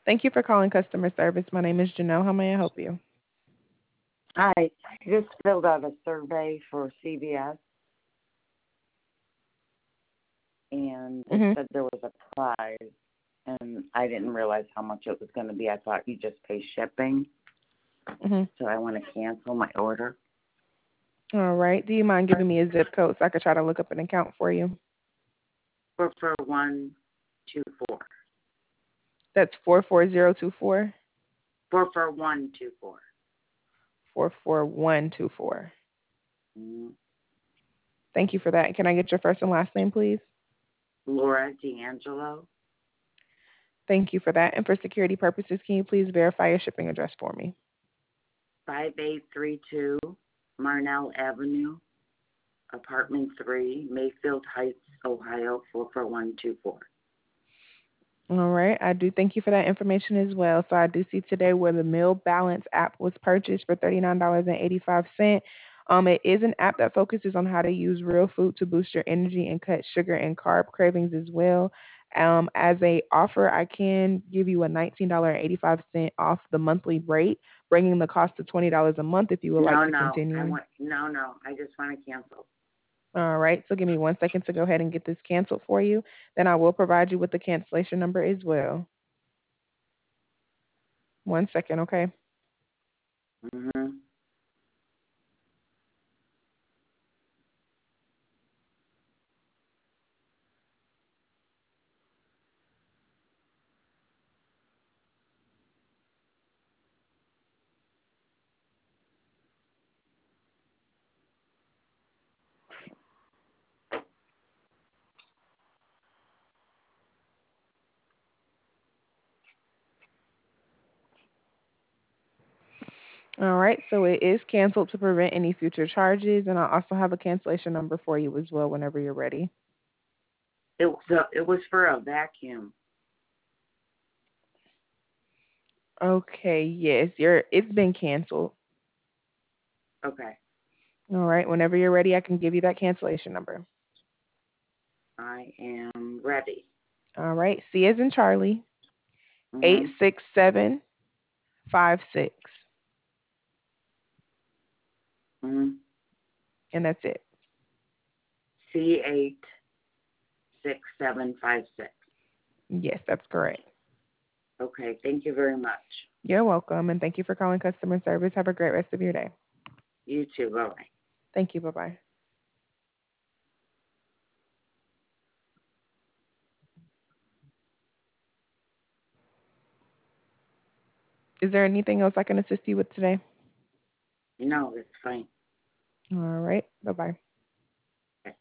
Thank you for calling customer service. My name is Janelle. How may I help you? Hi, I just filled out a survey for CVS, and it Mhm. said there was a prize, and I didn't realize how much it was going to be. I thought you just pay shipping, Mhm. so I want to cancel my order. All right. Do you mind giving me a zip code so I could try to look up an account for you? For 124. That's 44024. For 124. 44124. Mm, Thank you for that. Can I get your first and last name, please? Laura D'Angelo, Thank you for that. And for security purposes, can you please verify your shipping address for me? 5832 Marnell Avenue, Apartment 3, Mayfield Heights, Ohio 44124. All right. I do thank you for that information as well. So I do see today where the Meal Balance app was purchased for $39.85. It is an app that focuses on how to use real food to boost your energy and cut sugar and carb cravings as well. As a offer, I can give you a $19.85 off the monthly rate, bringing the cost to $20 a month if you would like No, to no, continue. no. I just want to cancel. All right. So give me 1 second to go ahead and get this canceled for you. Then I will provide you with the cancellation number as well. 1 second, okay? Mhm. All right, so it is canceled to prevent any future charges, and I also have a cancellation number for you as well whenever you're ready. It was for a vacuum. Okay, yes, it's been canceled. Okay, All right, whenever you're ready, I can give you that cancellation number. I am ready. All right, C as in Charlie, Mhm. 86756, Mhm. and that's it. C86756. Yes, that's correct. Okay, thank you very much. You're welcome, and thank you for calling customer service. Have a great rest of your day. You too. Bye bye. Thank you. Bye bye. Is there anything else I can assist you with today? No, it's fine. All right. Bye bye.